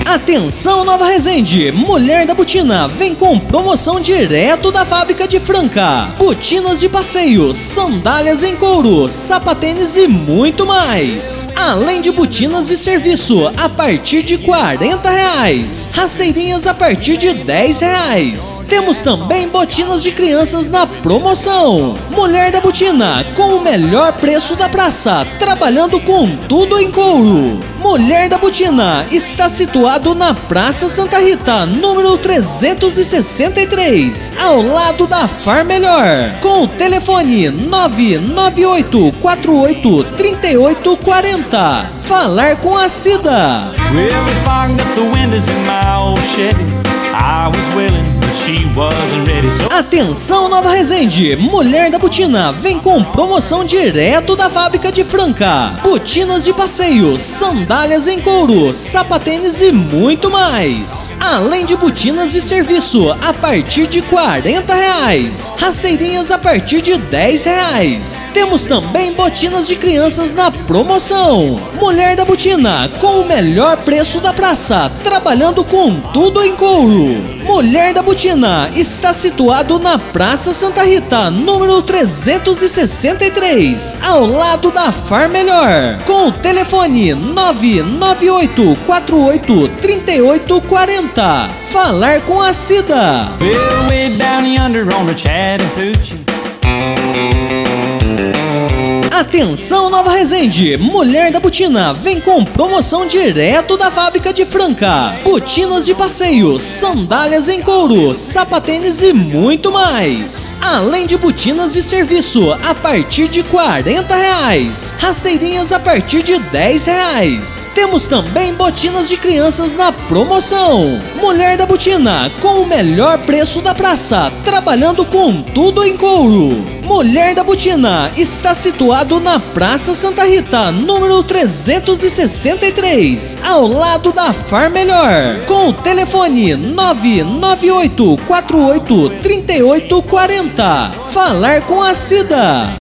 Atenção Nova Resende, Mulher da Botina vem com promoção direto da fábrica de Franca. Botinas de passeio, sandálias em couro, sapatênis e muito mais. Além de botinas de serviço a partir de R$40, rasteirinhas a partir de R$10. Temos também botinas de crianças na promoção. Mulher da Botina com o melhor preço da praça, trabalhando com tudo em couro. Mulher da Botina está situado na Praça Santa Rita, número 363, ao lado da Far Melhor, com o telefone 998483840. Falar com a Cida. Atenção Nova Resende, Mulher da Botina vem com promoção direto da fábrica de Franca. Botinas de passeio, sandálias em couro, sapatênis e muito mais. Além de botinas de serviço a partir de R$40, rasteirinhas a partir de R$10. Temos também botinas de crianças na promoção. Mulher da Botina com o melhor preço da praça, trabalhando com tudo em couro. Mulher da Botina está situado na Praça Santa Rita, número 363, ao lado da Far Melhor, com o telefone 998483840. Falar com a Cida. Atenção Nova Resende, Mulher da Botina vem com promoção direto da fábrica de Franca. Botinas de passeio, sandálias em couro, sapatênis e muito mais. Além de botinas de serviço a partir de R$40, rasteirinhas a partir de R$10. Temos também botinas de crianças na promoção. Mulher da Botina com o melhor preço da praça, trabalhando com tudo em couro. Mulher da Botina está situado na Praça Santa Rita, número 363, ao lado da Far Melhor, com o telefone 998483840. Falar com a Cida.